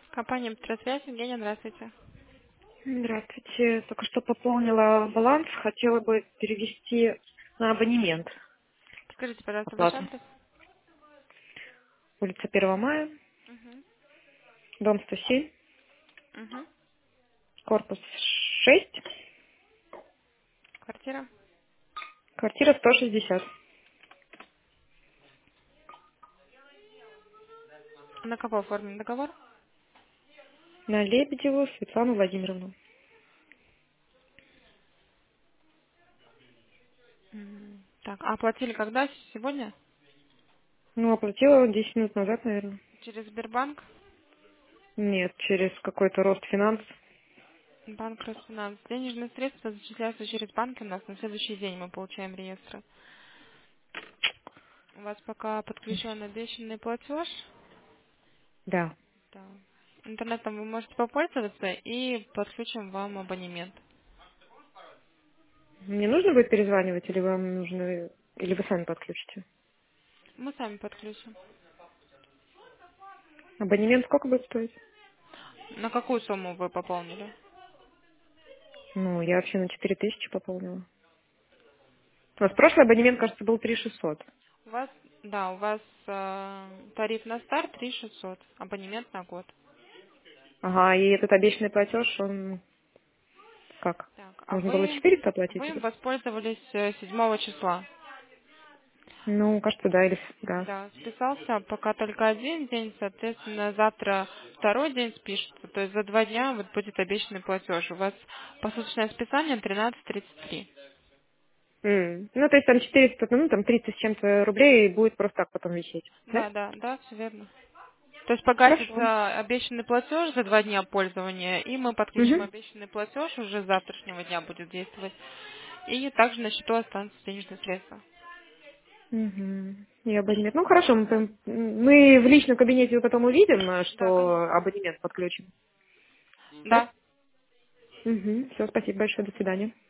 Компания «Петросвязь». Евгения, здравствуйте. Здравствуйте. Только что пополнила баланс. Хотела бы перевести на абонемент Скажите, пожалуйста, ваш оплату. адрес? Улица 1 мая, Угу. дом 107, Угу. корпус 6, Квартира? квартира 160. На кого оформлен договор? На Лебедеву Светлану Владимировну. Так, а оплатили когда? Сегодня? Ну, оплатила 10 минут назад, наверное. Через Сбербанк? Нет, через какой-то рост финанс. Банк Росфинанс. Денежные средства зачисляются через банк у нас. На следующий день мы получаем реестры. У вас пока подключен обещанный платеж. Да. Да. Интернетом вы можете попользоваться и подключим вам абонемент. Мне нужно будет перезванивать, или вам нужно, или вы сами подключите? Мы сами подключим. Абонемент сколько будет стоить? На какую сумму вы пополнили? Ну, я вообще на 4000 пополнила. У вас прошлый абонемент, кажется, был 3600. У вас, да, у вас тариф на старт 3600, абонемент на год. Ага, и этот обещанный платеж, он как? Так, а Нужно было вы, 400 оплатить вы им или? воспользовались 7 числа. Ну, кажется, да, или да. Да, списался пока только один день, соответственно, завтра второй день спишется, то есть за 2 дня вот будет обещанный платеж. У вас посуточное списание 13:33. Ну, то есть там 400, ну, там 300 с чем-то рублей будет просто так потом висеть, да? Да, да, да, все верно. То есть Хорошо. погасится обещанный платеж за 2 дня пользования, и мы подключим Угу. обещанный платеж, уже с завтрашнего дня будет действовать. И также на счету останутся денежные средства. Угу. И абонемент. Ну, хорошо, мы в личном кабинете потом увидим, Да, конечно. что абонемент подключен, да? Да. Угу. Все, спасибо большое, до свидания.